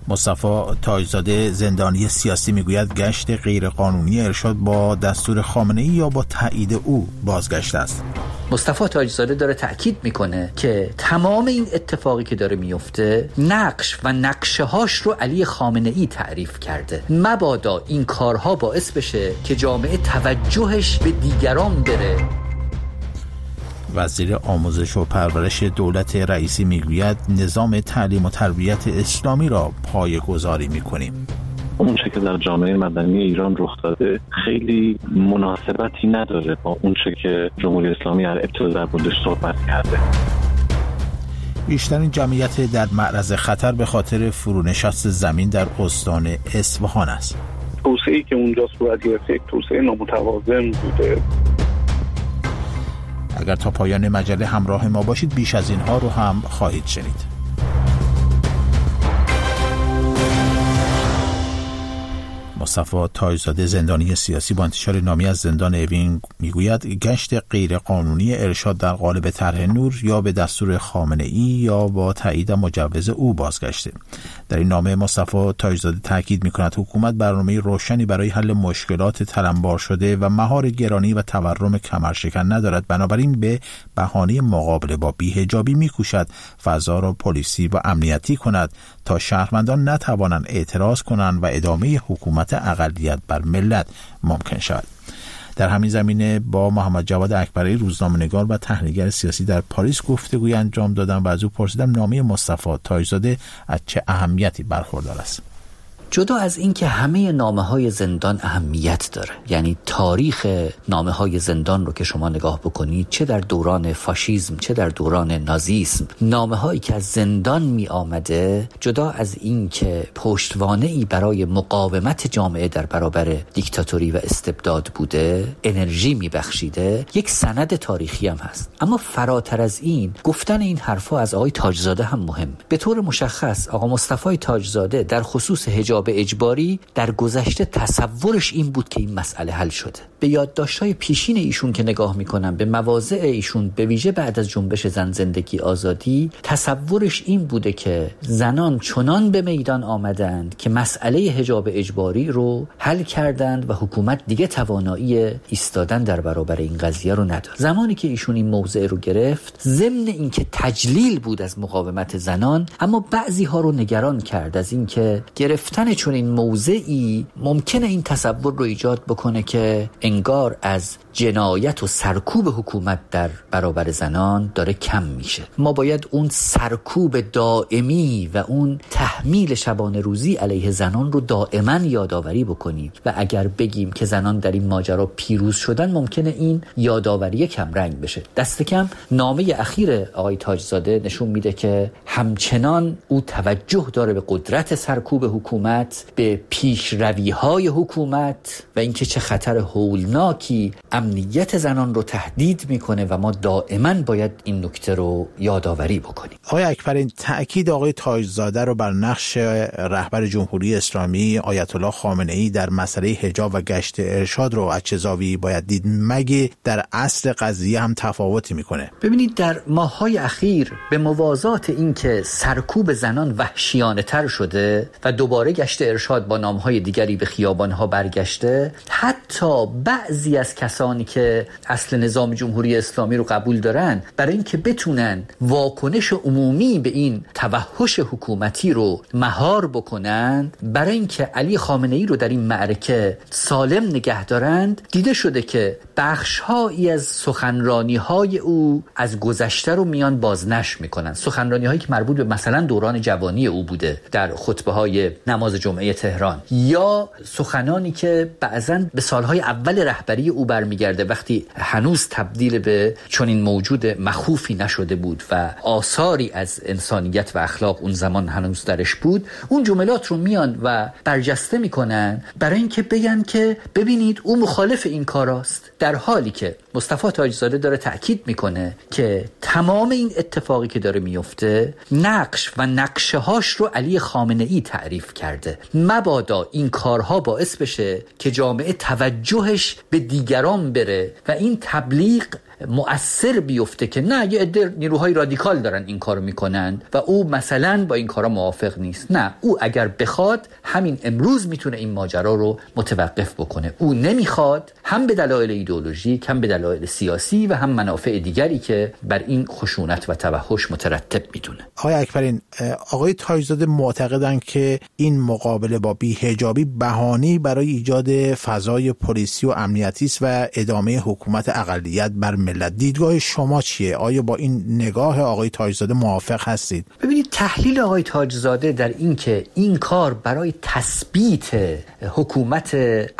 مصطفی تاجزاده زندانی سیاسی میگوید گشت غیرقانونی ارشاد با دستور خامنه‌ای یا با تایید او بازگشته است. مصطفی تاجزاده داره تأکید میکنه که تمام این اتفاقی که داره میفته نقش و نقشه هاش رو علی خامنه‌ای تعریف کرده. مبادا این کارها باعث بشه که جامعه توجهش به دیگران بره. وزیر آموزش و پرورش دولت رئیسی میگوید نظام تعلیم و تربیت اسلامی را پایه‌گذاری میکنیم. اون چه که در جامعه مدنی ایران رخ داده خیلی مناسبتی نداره با اون چه که جمهوری اسلامی در ابتدا در موردش صحبت کرده. بیشترین جمعیت در معرض خطر به خاطر فرونشست زمین در استان اصفهان است. توسعه‌ای که اونجا صورت گرفته یک توسعه نامتوازن بوده. اگر تا پایان مجله همراه ما باشید بیش از اینها رو هم خواهید شنید. مصطفی تاجزاده زندانی سیاسی با انتشار نامه‌ای از زندان اوین میگوید گشت غیرقانونی ارشاد در قالب طرح نور یا به دستور خامنه‌ای یا با تایید مجوز او بازگشته. در این نامه مصطفی تاجزاده تاکید می‌کند حکومت برنامه روشنی برای حل مشکلات تلمبار شده و مهار گرانی و تورم کمرشکن ندارد، بنابراین به بهانه مقابله با بی‌حجابی می‌کوشد فضا را پلیسی و امنیتی کند تا شهروندان نتوانند اعتراض کنند و ادامه حکومت اقلیت بر ملت ممکن شود. در همین زمینه با محمد جواد اکبری روزنامه‌نگار و تحلیلگر سیاسی در پاریس گفتگوی انجام دادم و از او پرسیدم نامه مصطفی تاجزاده از چه اهمیتی برخوردار است. جدا از این که همه نامه‌های زندان اهمیت داره، یعنی تاریخ نامه‌های زندان رو که شما نگاه بکنید، چه در دوران فاشیسم چه در دوران نازیسم، نامه‌هایی که از زندان می آمده، جدا از این که پشتوانه‌ای برای مقاومت جامعه در برابر دیکتاتوری و استبداد بوده، انرژی می بخشیده، یک سند تاریخی هم هست. اما فراتر از این، گفتن این حرفا از آقای تاجزاده هم مهم. به طور مشخص آقا مصطفی تاجزاده در خصوص حجاب اجباری در گذشته تصورش این بود که این مسئله حل شده. به یادداشت‌های پیشین ایشون که نگاه می‌کنم، به مواضع ایشون به ویژه بعد از جنبش زن زندگی آزادی، تصورش این بوده که زنان چنان به میدان آمدند که مسئله حجاب اجباری رو حل کردند و حکومت دیگه توانایی ایستادن در برابر این قضیه رو نداره. زمانی که ایشون این موضع رو گرفت، ضمن اینکه تجلیل بود از مقاومت زنان، اما بعضی‌ها رو نگران کرد از اینکه گرفتن چون این موضعی ممکنه این تصور رو ایجاد بکنه که انگار از جنایت و سرکوب حکومت در برابر زنان داره کم میشه. ما باید اون سرکوب دائمی و اون تحمیل شبانه روزی علیه زنان رو دائما یادآوری بکنیم و اگر بگیم که زنان در این ماجرا پیروز شدن، ممکنه این یادآوری کم رنگ بشه. دست کم نامه اخیر آقای تاجزاده نشون میده که همچنان او توجه داره به قدرت سرکوب حکومت، به پیشروی‌های حکومت و اینکه چه خطر هولناکی امنیت زنان رو تهدید میکنه و ما دائما باید این نکته رو یادآوری بکنیم. آقای اکبری، تأکید آقای تاجزاده رو بر نقش رهبر جمهوری اسلامی آیت الله خامنه‌ای در مسئله حجاب و گشت ارشاد رو از چه زاویه‌ای باید دید؟ مگه در اصل قضیه هم تفاوتی میکنه؟ ببینید، در ماه‌های اخیر به موازات این که سرکوب زنان وحشیانه‌تر شده و دوباره گشت ارشاد با نام‌های دیگری به خیابان‌ها برگشته، حتی بعضی از کسانی که اصل نظام جمهوری اسلامی رو قبول دارن، برای اینکه بتونن واکنش عمومی به این توحش حکومتی رو مهار بکنن، برای اینکه علی خامنه‌ای رو در این معرکه سالم نگه دارند، دیده شده که بخش‌هایی از سخنرانی‌های او از گذشته رو میان بازنشر میکنن. سخنرانی‌هایی که مربوط به مثلا دوران جوانی او بوده در خطبه‌های نماز جمعه تهران، یا سخنانی که بعضاً به سالهای اول رهبری او برمیگرده، وقتی هنوز تبدیل به چنین موجود مخوفی نشده بود و آثاری از انسانیت و اخلاق اون زمان هنوز درش بود. اون جملات رو میان و برجسته میکنن برای اینکه بگن که ببینید او مخالف این کاراست، در حالی که مصطفی تاجزاده داره تأکید میکنه که تمام این اتفاقی که داره میفته نقش و نقشه هاش رو علی خامنه‌ای تعریف کرده. مبادا این کارها باعث بشه که جامعه توجهش به دیگران بره و این تبلیغ مؤثر بیفته که نه یه عده نیروهای رادیکال دارن این کارو میکنن و او مثلا با این کارا موافق نیست. نه، او اگر بخواد همین امروز میتونه این ماجرا رو متوقف بکنه. او نمیخواد، هم به دلایل ایدئولوژیک، هم به دلایل سیاسی و هم منافع دیگری که بر این خشونت و توحش مترتب میدونه. آقای اکبرین، آقای تاج‌زاده معتقدند که این مقابله با بی‌حجابی بهانه‌ای برای ایجاد فضای پلیسی و امنیتی است و ادامه حکومت اقلیت بر ملت. دیدگاه شما چیه؟ آیا با این نگاه آقای تاج‌زاده موافق هستید؟ ببینید، تحلیل آقای تاج‌زاده در این که این کار برای تثبیت حکومت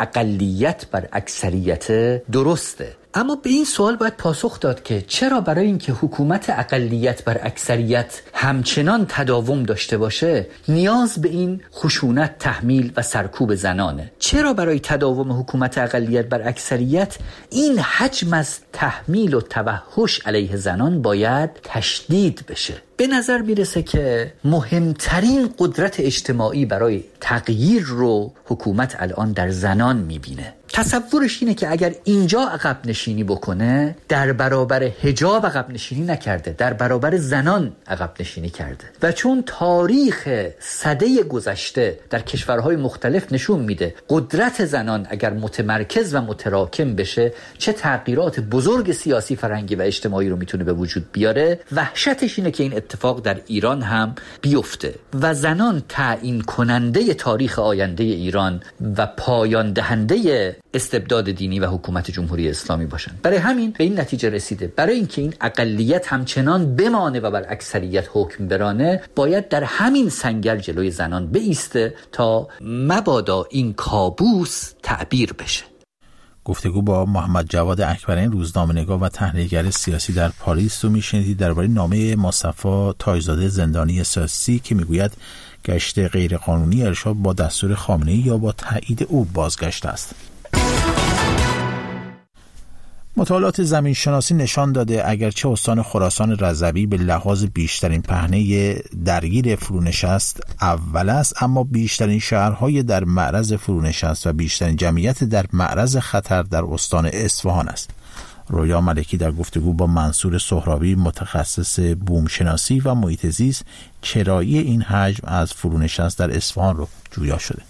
اقلیت بر اکثریت درسته، اما به این سوال باید پاسخ داد که چرا برای اینکه حکومت اقلیت بر اکثریت همچنان تداوم داشته باشه نیاز به این خشونت، تحمیل و سرکوب زنانه؟ چرا برای تداوم حکومت اقلیت بر اکثریت این حجم از تحمیل و توحش علیه زنان باید تشدید بشه؟ به نظر میرسه که مهمترین قدرت اجتماعی برای تغییر رو حکومت الان در زنان میبینه. تصورش اینه که اگر اینجا عقب نشینی بکنه، در برابر حجاب عقب نشینی نکرده، در برابر زنان عقب نشینی کرده. و چون تاریخ سده گذشته در کشورهای مختلف نشون میده قدرت زنان اگر متمرکز و متراکم بشه چه تغییرات بزرگ سیاسی، فرهنگی و اجتماعی رو میتونه به وجود بیاره، وحشتش اینه که این اتفاق در ایران هم بیفته و زنان تعیین کننده تاریخ آینده ایران و پایان دهنده استبداد دینی و حکومت جمهوری اسلامی باشن. برای همین به این نتیجه رسیده برای اینکه این اقلیت همچنان بمانه و بر اکثریت حکم برانه، باید در همین سنگر جلوی زنان بایسته تا مبادا این کابوس تعبیر بشه. گفتگو با محمد جواد اکبرین، روزنامه‌نگار و تحلیلگر سیاسی در پاریس رو میشنیدید درباره نامه مصطفی تاج‌زاده زندانی سیاسی که میگوید گشت غیرقانونی ارشاد با دستور خامنه‌ای یا با تایید او بازگشت است. مطالعات زمینشناسی نشان داده اگرچه استان خراسان رضوی به لحاظ بیشترین پهنه درگیر فرونشست اول است، اما بیشترین شهرهای در معرض فرونشست و بیشترین جمعیت در معرض خطر در استان اصفهان است. رویا ملکی در گفتگو با منصور سهرابی متخصص بومشناسی و محیط زیست چرایی این حجم از فرونشست در اصفهان رو جویا شده.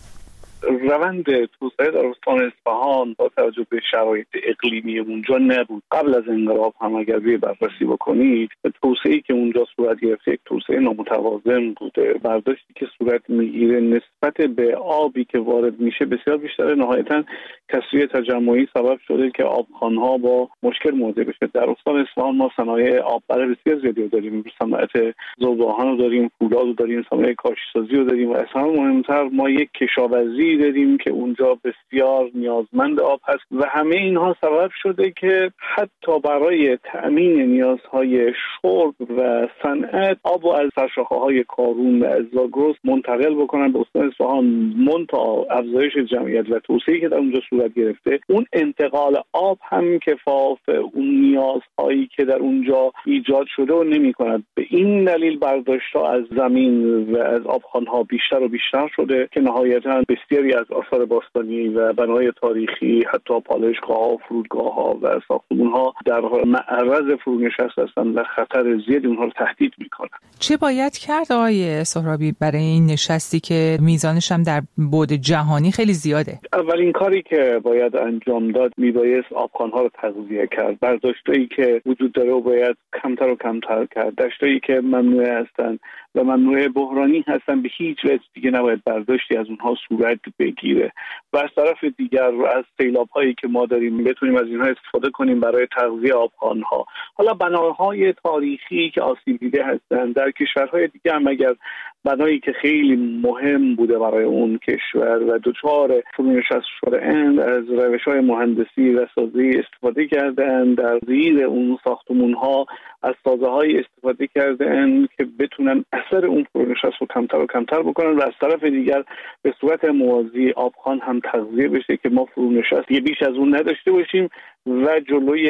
روند توسعه در استان اصفهان با توجه به شرایط اقلیمی اونجا نبود. قبل از انقلاب هم اگر بررسی بکنید، توسعه‌ای که اونجا صورت گرفت یک توسعه نامتوازن بوده. برداشتی که صورت میگیره نسبت به آبی که وارد میشه بسیار بیشتره. نهایتاً کسری تجمعی سبب شده که آبخوان‌ها با مشکل مواجه بشه. در استان اصفهان ما صنایع آببر بسیار زیادی داریم، صنعت ذوب‌آهن رو داریم، فولاد رو داریم، صنایع کاشی‌سازی رو داریم و از همه مهمتر ما یک کشاورزی داریم که اونجا بسیار نیازمند آب هست و همه اینها سبب شده که حتی برای تأمین نیازهای شرب و صنعت آب رو از سرشاخه‌های کارون و از زاگرس منتقل بکنن به استان اصفهان. منتها افزایش جمعیت و توسعه‌ای که در اونجا صورت گرفته، اون انتقال آب هم کفاف اون نیازهایی که در اونجا ایجاد شده و نمی‌کند. به این دلیل برداشت‌ها از زمین و از آبخوان‌ها بیشتر و بیشتر شده که نهایتاً بسیاری از آثار باستانی و بنای تاریخی، حتی پالایشگاه‌ها، فرودگاه‌ها و ساختمان‌ها در معرض فرونشست هستند و خطر زیادی اونها رو تهدید می‌کنند. چه باید کرد آقای سهرابی برای این نشستی که میزانش هم در بعد جهانی خیلی زیاده؟ اولین کاری که باید انجام داد میبایست آبخوان‌ها رو تغذیه کرد. برداشتایی که وجود داره و باید کمتر و کمتر کرد. دشتایی که ممنوعه هستند و ممنوعه بحرانی هستن به هیچ وجه دیگه نباید برداشتی از اونها صورت بگیره و از طرف دیگر از سیلاب‌هایی که ما داریم بتونیم از اینها استفاده کنیم برای تغذیه آبخوان‌ها. حالا بناهای تاریخی که آسیب دیده هستند در کشورهای دیگه هم اگر بنایی که خیلی مهم بوده برای اون کشور و دچار فرونشست شده‌اند، از روش‌های مهندسی و سازی استفاده کرده‌اند، در زیر اون ساختمان‌ها از سازه‌های استفاده کرده‌اند که بتونن اثر اون فرونشست رو کمتر و کمتر بکنن و از طرف دیگر به صورت موازی آبخوان هم تغذیه بشه که ما فرونشست بیش از اون نداشته باشیم و جلوی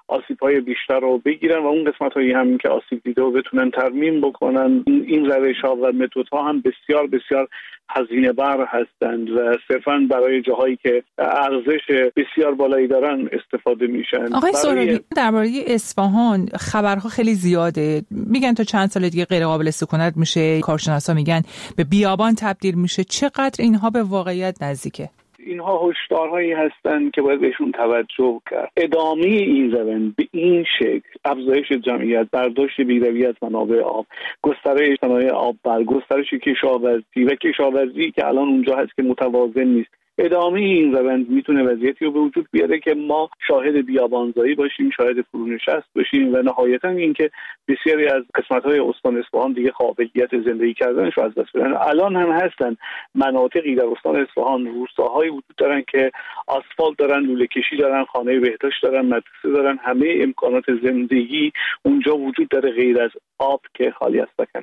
آسیب‌های بیشتر رو بگیرن و اون قسمت‌هایی هم که آسیب دیده رو بتونن ترمیم بکنن. این روش‌ها و متدها هم بسیار بسیار هزینه بر هستند و صرفاً برای جاهایی که ارزش بسیار بالایی دارن استفاده میشن. آقای سهرابی، درباره اصفهان خبرها خیلی زیاده. میگن تا چند سال دیگه غیر قابل سکونت میشه، کارشناسا میگن به بیابان تبدیل میشه. چقدر اینها به واقعیت نزدیکه؟ اینها هشدارهایی هستند که باید بهشون توجه کرد. ادامه این روند به این شکل، افزایش جمعیت، برداشت بی‌رویه از منابع آب، گسترش صنایع آب بر، گسترش کشاورزی و کشاورزی که الان اونجا هست که متوازن نیست، ادامه این روند میتونه وضعیتی رو به وجود بیاره که ما شاهد بیابانزایی باشیم، شاهد فرونشست باشیم و نهایتا اینکه بسیاری از قسمت‌های استان اصفهان دیگه قابلیت زندگی کردنش رو از دست بدن. الان هم هستن مناطقی در استان اصفهان، روستاهایی وجود دارن که آسفالت دارن، لوله کشی دارن، خانه بهداشت دارن، مدرسه دارن، همه امکانات زندگی اونجا وجود داره غیر از آب که خالی از سکن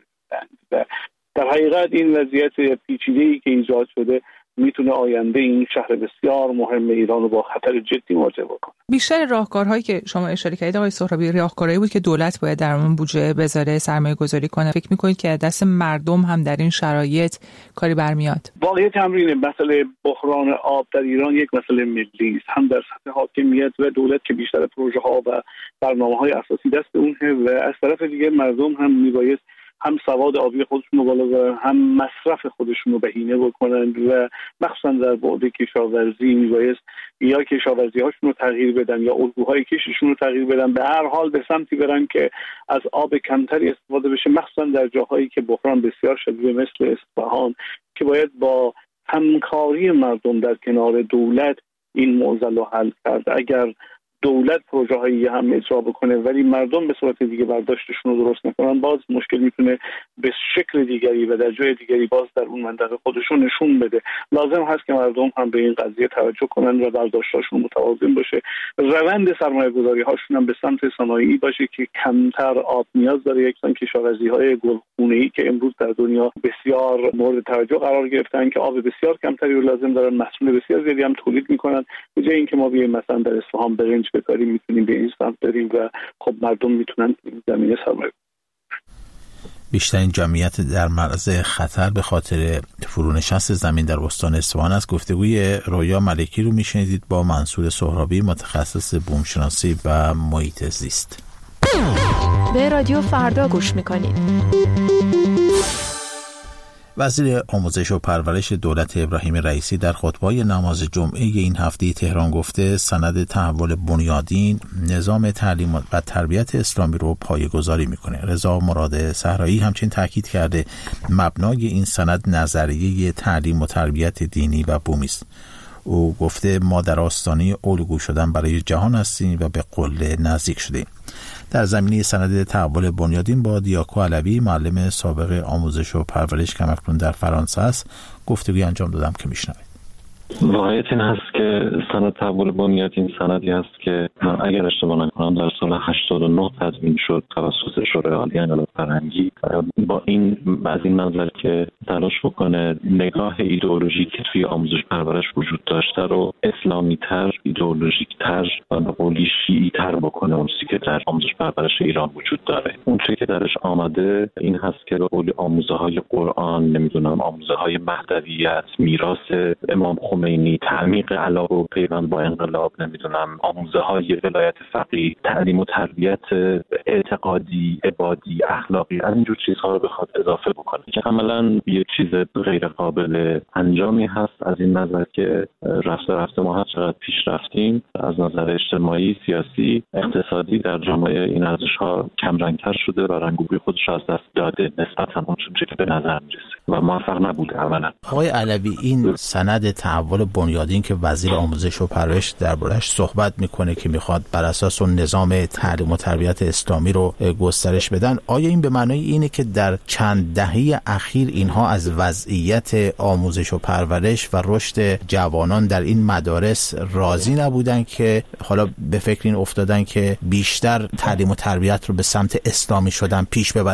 و در حقیقت این وضعیت پیچیده‌ای که ایجاد شده میتونه آینده این شهر بسیار مهم ایران رو با خطر جدی مواجه بکنه. بیشتر راهکارهایی که شما اشاره کردید آقای سهرابی، راهکارهایی بود که دولت باید در اون بودجه بذاره، سرمایه گذاری کنه. فکر میکنید که دست مردم هم در این شرایط کاری برمیاد؟ واقعیت تمرین مسئله بحران آب در ایران یک مسئله ملی است، هم در سطح حاکمیت و دولت که بیشتر پروژه ها و برنامه‌های اساسی دست اونه و از طرف دیگه مردم هم میبایست هم سواد آبی خودشون رو بالا ببرن، هم مصرف خودشون رو بهینه بکنن و مخصوصا در بعد کشاورزی میبایست یا کشاورزی هاشون رو تغییر بدن یا الگوهای کشتشون رو تغییر بدن، به هر حال به سمتی برن که از آب کمتری استفاده بشه، مخصوصا در جاهایی که بحران بسیار شدید مثل اصفهان که باید با همکاری مردم در کنار دولت این معضل رو حل کرد. اگر دولت پروژه هایی هم اجرا بکنه ولی مردم به صورت دیگه برداشتشون رو درست نکنن، باز مشکل میتونه به شکل دیگری و در جای دیگری باز در اون منطقه خودشون نشون بده. لازم هست که مردم هم به این قضیه توجه کنن و برداشتشون متوازن باشه. روند سرمایه گذاری هاشون هم به سمت صنایعی باشه که کمتر آب نیاز داره. یکسان کشاورزی های گلخونه‌ای که امروز در دنیا بسیار مورد توجه قرار گرفتن که آب بسیار کمتری رو لازم دارن، محصول بسیار زیادی هم تولید میکنن. به جای اینکه ما بیایم مثلا در اصفهان برنج بکاریم، میتونیم به این سمت بریم و خب مردم میتونن زمینه سرمایه. بیشترین جمعیت در معرض خطر به خاطر فرونشست زمین در استان اصفهان است. گفتگوی رویا ملکی رو میشنیدید با منصور سهرابی، متخصص بومشناسی و محیط زیست. به رادیو فردا گوش میکنید. وزیر آموزش و پرورش دولت ابراهیم رئیسی در خطبه‌های نماز جمعه این هفته تهران گفته سند تحول بنیادین نظام تعلیم و تربیت اسلامی رو پایه‌گذاری میکنه. رضا مراد صحرایی همچنین تاکید کرده مبنای این سند نظریه تعلیم و تربیت دینی و بومی است. او گفته ما در آستانه الگو شدن برای جهان هستیم و به قله نزدیک شدیم. در زمینه سند تحول بنیادین با دیاکو علوی، معلم سابق آموزش و پرورش که اکنون در فرانسه است، گفتگوی انجام دادم که میشنوید. واقعیت این هست که سند تحول بنیادین سندی هست که اگر اشتباه نکنم در سال 89 تدوین شد توسط شورای عالی انقلاب فرهنگی، با این از این منظر که تلاش بکنه نگاه ایدئولوژیک که توی آموزش پرورش وجود داشته رو اسلامی تر، ایدئولوژیک تر و به قولی شیعی تر بکنه. اون چیزی که در آموزش پرورش ایران وجود داره، اون چیزی که درش آمده این هست که به قولی آموزه های قرآن، نمیدونم آموزه های مهدویت، میراث امام خمینی، تعمیق علاقه و پیوند با انقلاب، نمیدونم آموزه های ولایت فقیه، تعلیم و تربیت اعتقادی، عبادی، اخلاقی، از اینجور چیزها رو بخواد اضافه بکنه که عملاً یه چیز غیر قابل انجامی هست. از این نظر که رفته ما هر چقدر پیش رفتیم از نظر اجتماعی، سیاسی، اقتصادی در جامعه، این ارزش‌ها کمرنگ‌تر شده و رنگ و بوی خودش از دست داده نسبتاً اون چیزی که به نظر میرسه و موفق نبوده. اولا آقای علوی، این سند تحول بنیادین که وزیر آموزش و پرورش دربارش صحبت میکنه که میخواد بر اساس اون نظام تعلیم و تربیت اسلامی رو گسترش بدن، آیا این به معنای اینه که در چند دهه اخیر اینها از وضعیت آموزش و پرورش و رشد جوانان در این مدارس راضی نبودن که حالا به فکر این افتادن که بیشتر تعلیم و تربیت رو به سمت اسلامی شدن پیش ببرن؟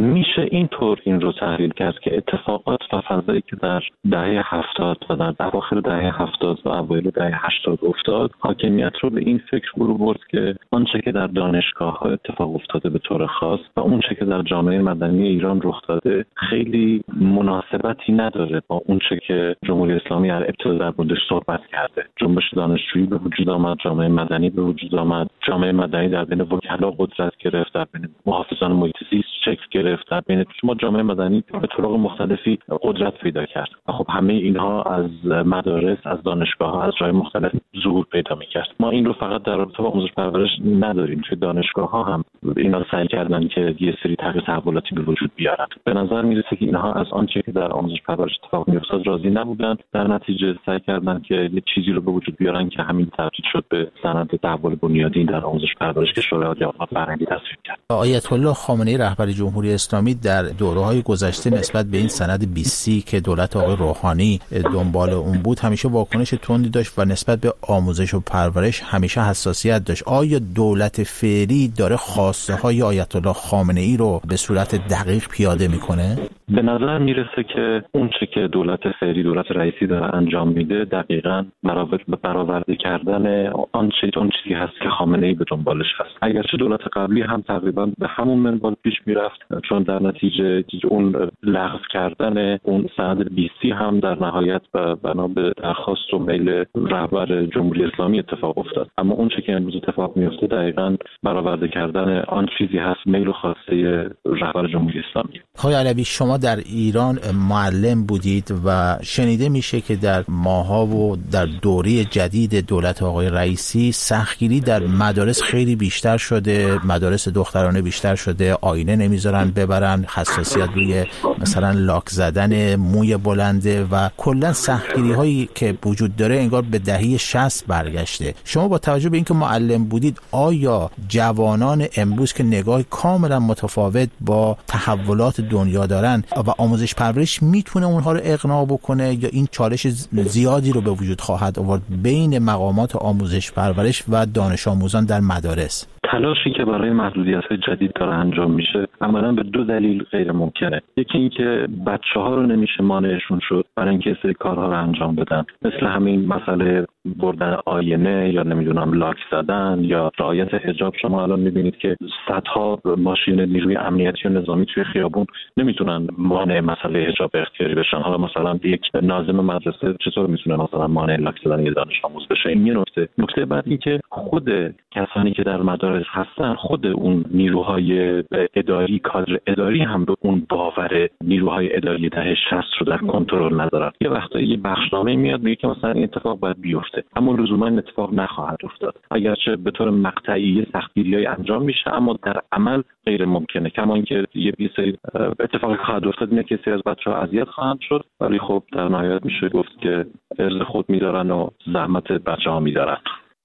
میشه اینطور این رو تحلیل کرد که اتفاقات و فضایی که در دهه 70 و در اواخر دهه 70 و اوایل دهه 80 افتاد حاکمیت رو به این فکر فرو برد که آنچه که در دانشگاه‌ها اتفاق افتاده به طور خاص و اونچه که در جامعه مدنی ایران رخ داده خیلی مناسبتی نداره با اونچه که جمهوری اسلامی در ابتدا در موردش صحبت کرده. جنبش دانشجویی به وجود آمد، جامعه مدنی به وجود آمد، جامعه مدنی در بین وکلا قدرت گرفت، در بین محافظان محیط زیست شکل گرفت، در بین شما جامعه مدنی به طرق مختلفی قدرت پیدا کرد. خب همه اینها از مدارس، از دانشگاه‌ها، از جای مختلف ظهور پیدا می‌کرد. ما این رو فقط در رابطه با آموزش پرورش نداریم، توی دانشگاه‌ها هم اینا سعی کردن که یه سری تغییر تحولاتی به وجود بیارن. به نظر میرسه که اینها از آنچه که در آموزش پرورش اتفاق می‌افتاد راضی نبودن، در نتیجه سعی کردن که یه چیزی رو به وجود بیارن که همین تبدیل شد به سند تحول بنیادین در آموزش پرورش که شورای عالی آموزش فرهنگی تصویب کرد. آیت الله خامنه‌ای رهبر جمهوری اسلامی در دوره‌های گذشته نسبت به این سند 20 که دولت آقای روحانی دنبال اون بود همیشه واکنش تندی داشت و نسبت به آموزش و پرورش همیشه حساسیت داشت. آیا دولت فعلی داره خواسته های آیت الله خامنه‌ای رو به صورت دقیق پیاده میکنه؟ به نظر میرسه که اون چه که دولت فعلی، دولت رئیسی داره انجام میده دقیقاً برآورده کردن آن چیزی هست که خامنه‌ای به دنبالش هست. اگرچه دولت قبلی هم تقریباً به همون منوال پیش میرفت، چون در نتیجه اون لغو کردن اون سند 20 هم در نهایت بنا به درخواست و میل رهبر جمهوری اسلامی اتفاق افتاد. اما اون چه که امروز اتفاق میفته دقیقاً برآورده کردن آن چیزی هست میل و خواسته رهبر جمهوری اسلامی. آقای علوی، شما در ایران معلم بودید و شنیده میشه که در ماها و در دوره جدید دولت آقای رئیسی سختگیری در مدارس خیلی بیشتر شده، مدارس دخترانه بیشتر شده، آینه نمیذارن ببرن، حساسیت روی مثلا لاک زدن، موی بلنده و کلا سختگیری هایی که وجود داره انگار به دهه 60 برگشته. شما با توجه به اینکه معلم بودید، آیا جوانان امروز که نگاه کاملا متفاوت با تحولات دنیا دارن و آموزش پرورش میتونه اونها رو اقناع بکنه یا این چالش زیادی رو به وجود خواهد آورد بین مقامات آموزش پرورش و دانش آموزان در مدارس؟ تلاشی که برای محدودیت‌های جدید داره انجام میشه عملاً به دو دلیل غیر ممکنه. یکی این که بچه‌ها رو نمیشه مانعشون شد برای اینکه سری کارها رو انجام بدن، مثل همین مسئله بردن آینه یا نمیدونم لاک زدن یا رعایت حجاب. شما الان میبینید که صدها ماشین نیروی امنیتی و نظامی توی خیابون نمیتونن مانع مسئله حجاب اختیاری بشن. حالا مثلا یک ناظم مدرسه چطور میتونه مثلا مانع لاک زدن یه دانش آموز بشه؟ این یه نکته بعد این که خود کسانی که در مدارس هستن، خود اون نیروهای اداری، کادر اداری هم به اون باور نیروهای اداری دهه 60 رو در کنترل ندارن. یه وقتایی یه بخشنامه میاد میگه که مثلا این اتفاق باید بیفته، اما لزوما این اتفاق نخواهد افتاد. اگرچه به طور مقطعی سختگیری‌های انجام میشه، اما در عمل غیر ممکنه. کما اینکه یه سری اتفاقی خواهد افتاد اینه که سری از بچه‌ها اذیت خواهند شد، ولی خب در نهایت میشه گفت که ارز خود میدارن و زحمت بچه‌ها میدارن.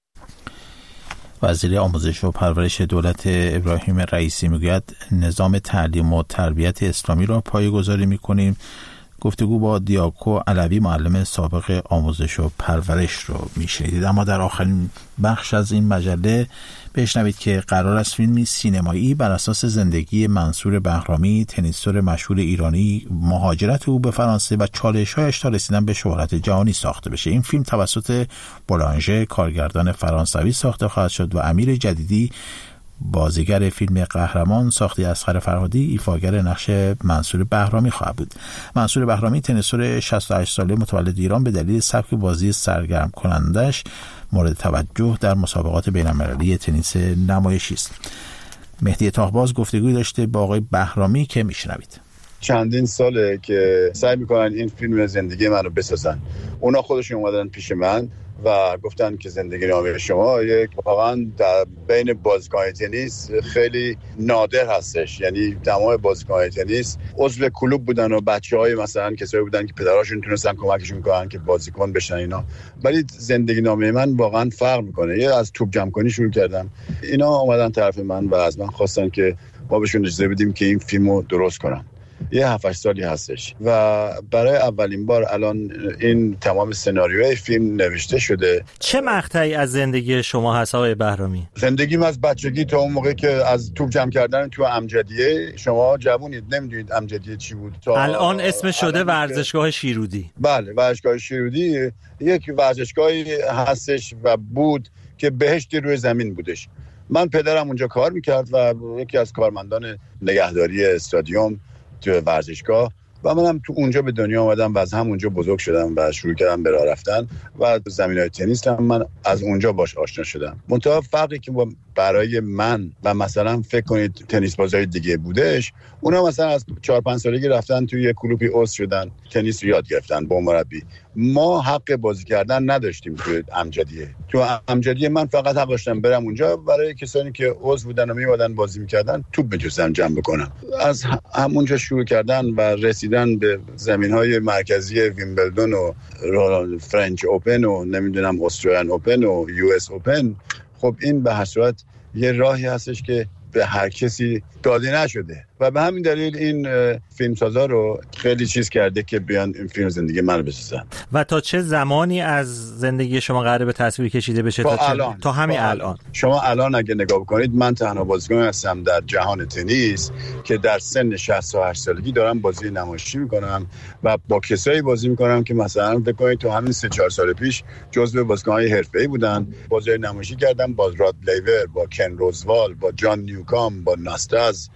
وزیر آموزش و پرورش دولت ابراهیم رئیسی میگوید نظام تعلیم و تربیت اسلامی را پایه‌گذاری می‌کنیم. گفتگو با دیاکو علوی، معلم سابق آموزش و پرورش رو میشنیدید. اما در آخرین بخش از این مجله بشنوید که قرار است فیلمی سینمایی بر اساس زندگی منصور بهرامی، تنیسور مشهور ایرانی، مهاجرت او به فرانسه و چالش‌هایش تا رسیدن به شهرت جهانی ساخته بشه. این فیلم توسط بولانژه، کارگردان فرانسوی ساخته خواهد شد و امیر جدیدی، بازیگر فیلم قهرمان ساخته اصغر فرهادی، ایفاگر نقش منصور بهرامی خواهد بود. منصور بهرامی تنیسور 68 ساله متولد ایران به دلیل سبک بازی سرگرم کنندش مورد توجه در مسابقات بین‌المللی تنیس نمایشی است. مهدی طاهباز گفتگوی داشته با آقای بهرامی که میشنوید. چندین ساله که سعی میکنن این فیلم زندگی منو بسازن. اونا خودشون اومدن پیش من و گفتن که زندگی نامه شما یک واقعا در بین بازیکن تنیس خیلی نادر هستش. یعنی تمام بازیکن تنیس عضو کلوب بودن و بچهای مثلا کسایی بودن که پدراشون تونستن کمکشون کنن که بازیکن بشن اینا، ولی زندگی نامه من واقعا فرق میکنه. یه از توپ جمع کنی شروع کردم، اینا اومدن طرف من و از من خواستن که ما بهشون اجازه بدیم که این فیلمو درست کنن یه 7-8 سالی هستش و برای اولین بار الان این تمام سناریوی فیلم نوشته شده. چه مقطعی از زندگی شما هست آقای بهرامی؟ زندگیم از بچگی تا اون موقع که از توپ جمع کردن تو امجدیه، شما جوونید نمیدونید امجدیه چی بود، تا الان اسم شده ورزشگاه شیرودی. بله، ورزشگاه شیرودی یک ورزشگاهی هستش و بود که بهشتی روی زمین بودش. من پدرم اونجا کار میکرد و یکی از کارمندان نگهداری استادیوم تو ورزشگاه و منم تو اونجا به دنیا آمدم و از همونجا بزرگ شدم و شروع کردم به راه رفتن و زمینای تنیس هم من از اونجا باش آشنا شدم. منتها فرقی که برای من و مثلا فکر کنید تنیس بازای دیگه بودش، اونا مثلا از 4-5 سالگی رفتن توی یه کلوبی عضو شدن، تنیس رو یاد گرفتن با مربی. ما حق بازی کردن نداشتیم توی امجدیه. تو امجدیه من فقط حق داشتم برم اونجا برای کسانی که عضو بودن و میومدن بازی میکردن توپ می‌جستم جمع بکنم. از همونجا شروع کردن و رسیدن به زمین‌های مرکزی ویمبلدون و فرنچ اوپن و نمیدونم استرالیان اوپن و یو اس اوپن. خب این به هر صورت یه راهی هستش که به هر کسی داده نشده و به همین دلیل این فیلمسازا رو خیلی چیز کرده که بیان این فیلم زندگی من رو بسازن. و تا چه زمانی از زندگی شما قراره به تصویر کشیده بشه؟ تا همین الان. شما الان اگه نگاه بکنید، من تنها بازیکن هستم در جهان تنیس که در سن 68 سالگی دارم بازی نمایشی میکنم و با کسایی بازی میکنم که مثلا فکر کنید تو همین 3-4 سال پیش جزو بازیکن‌های حرفه‌ای بودن. بازی نمایشی کردم با راد بلیور، با کن روزوال، با جان نیوکام، با ناستاز،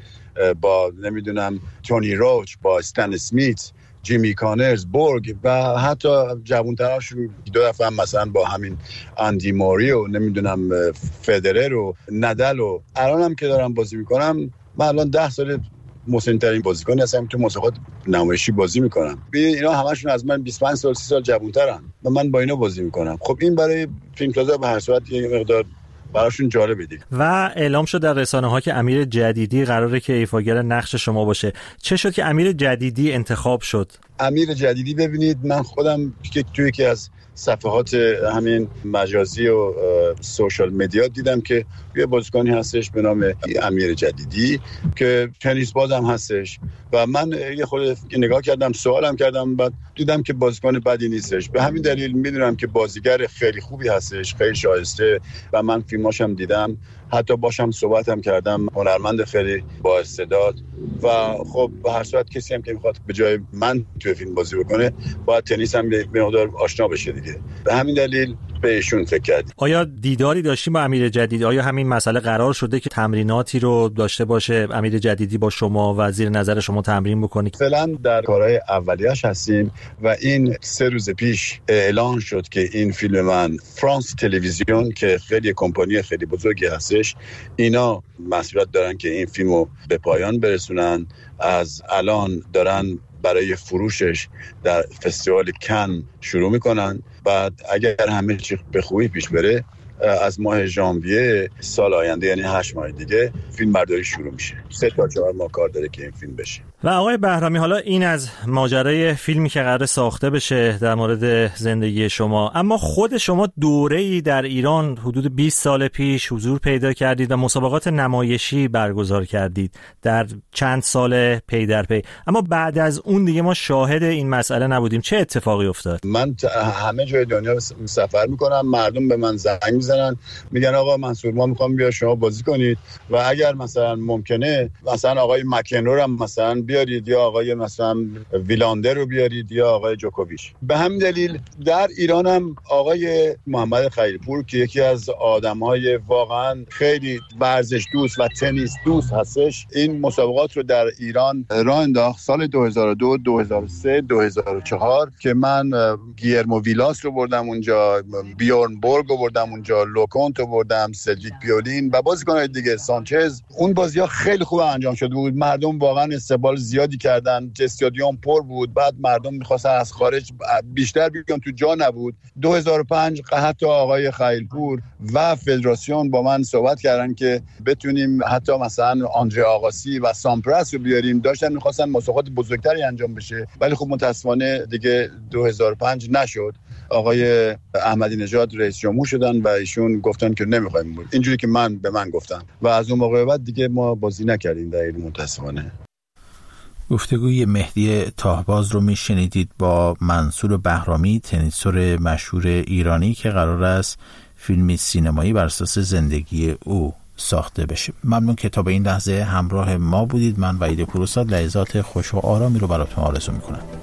با نمیدونم تونی روچ، با استن اسمیت، جیمی کانرز، بورگ و حتی جوان‌تراشون 2 دفعه هم مثلا با همین اندی موری و نمیدونم فدرر و ندل و الان هم که دارم بازی میکنم. من الان 10 سال مسن‌ترین بازیکن هستم تو مسابقات نمایشی بازی میکنم. اینا همشون از من 25 سال 30 سال جوان‌ترن و من با اینا بازی میکنم. خب این برای فیلمسازا به هر صورت یه مقدار براشون جالبه دیگه. و اعلام شد در رسانه‌ها که امیر جدیدی قراره که ایفاگر نقش شما باشه. چه شد که امیر جدیدی انتخاب شد؟ امیر جدیدی، ببینید من خودم که توی یکی از صفحات همین مجازی و سوشال مدیا دیدم که یه بازیکنی هستش به نام امیر جدیدی که تنیس باز هم هستش و من یه خورده نگاه کردم، سوالم کردم، بعد دیدم که بازیکن بدی نیستش. به همین دلیل میدونم که بازیگر خیلی خوبی هستش، خیلی شایسته و من فیلماشم دیدم، حتی باشم صحبتم کردم، هنرمند خیلی با استعداد و خب به هر صورت کسی هم که میخواد به جای من توی فیلم بازی بکنه باید تنیس هم به مقدار آشنا بشه دیگه. به همین دلیل به ایشون فکر کردیم. آیا دیداری داشتیم با امیر جدیدی؟ آیا همین مسئله قرار شده که تمریناتی رو داشته باشه امیر جدیدی با شما و زیر نظر شما تمرین بکنید؟ فعلا در کارهای اولیه‌اش هستیم و این 3 روز پیش اعلان شد که این فیلم من فرانس تلویزیون که خیلی کمپانی خیلی بزرگی هستش، اینا مسئولیت دارن که این فیلمو به پایان برسونن. از الان دارن برای فروشش در فستیوال کن شروع میکنن. بعد اگر همه چی به خوبی پیش بره از ماه ژانویه سال آینده، یعنی 8 ماه دیگه، فیلم برداری شروع میشه. 3 تا 4 ماه کار داره که این فیلم بشه. و آقای بهرامی، حالا این از ماجرای فیلمی که قراره ساخته بشه در مورد زندگی شما، اما خود شما دوره‌ای در ایران حدود 20 سال پیش حضور پیدا کردید و مسابقات نمایشی برگزار کردید در چند سال پی در پی، اما بعد از اون دیگه ما شاهد این مسئله نبودیم. چه اتفاقی افتاد؟ من همه جای دنیا سفر میکنم، مردم به من زنگ میزنن میگن آقا منصور ما میخوام بیا شما بازی کنید و اگر مثلا ممکنه مثلا آقای مکنرو هم مثلا بیارید یا آقای مثلا ویلاندر رو بیارید یا آقای جوکوویچ. به همین دلیل در ایران هم آقای محمد خیرپور که یکی از آدم‌های واقعا خیلی ورزش دوست و تنیس دوست هستش، این مسابقات رو در ایران راه انداخت سال 2002 2003 2004 که من گیرمو ویلاس رو بردم اونجا، بیورن بورگ رو بردم اونجا، لوکونت رو بردم، سلجیک پیولین و بازیکن‌های دیگه، سانچز. اون بازی‌ها خیلی خوب انجام شده بود، مردم واقعا استقبال زیادی کردن، استادیوم پر بود. بعد مردم می‌خواستن از خارج بیشتر بیان تو، جا نبود. 2005 حتی آقای خیلپور و فدراسیون با من صحبت کردن که بتونیم حتی مثلا آندره آقاسی و سامپرس رو بیاریم. داشتن می‌خواستن مسابقات بزرگتری انجام بشه، ولی خب متأسفانه دیگه 2005 نشد. آقای احمدی نژاد رئیس جمهور شدن و ایشون گفتن که نمی‌خوایم بود، اینجوری که به من گفتن و از اون موقع بعد دیگه ما بازی نکردیم در این متأسفانه. گفتگوی مهدی تاهباز رو میشنیدید با منصور بهرامی، تنیسور مشهور ایرانی که قرار است فیلمی سینمایی بر اساس زندگی او ساخته بشه. ممنون که تا به این لحظه همراه ما بودید. من وحید پوروزاد لحظات خوش و آرامی رو براتون آرزو میکنم.